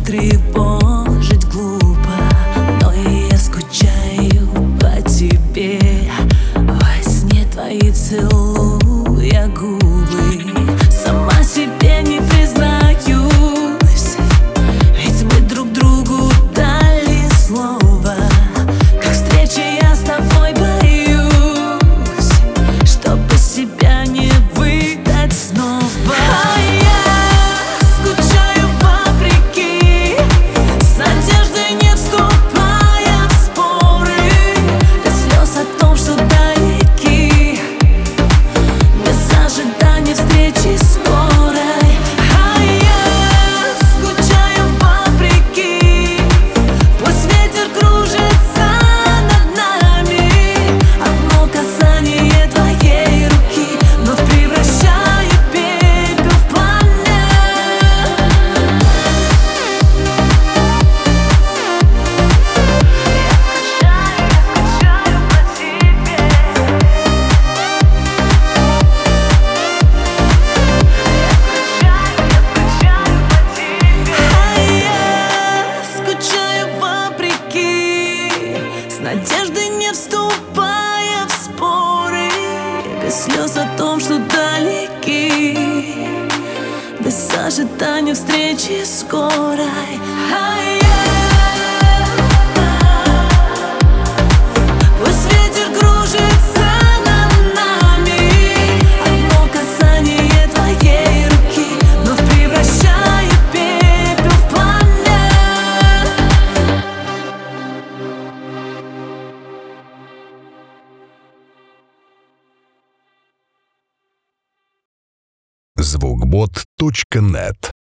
тревожить глупо, но и я скучаю по тебе. Во сне твои целуя губы, сама себе не признаюсь, ведь мы друг другу дали слово. Как встреча я с тобой боюсь, чтобы себя не выдать снова. Надежды не вступая в споры, без слез о том, что далеки, без ожидания встречи скорой. Пусть ветер кружится над нами, одно касание твоей руки вновь превращает пепел в пламя. Звукбот.нет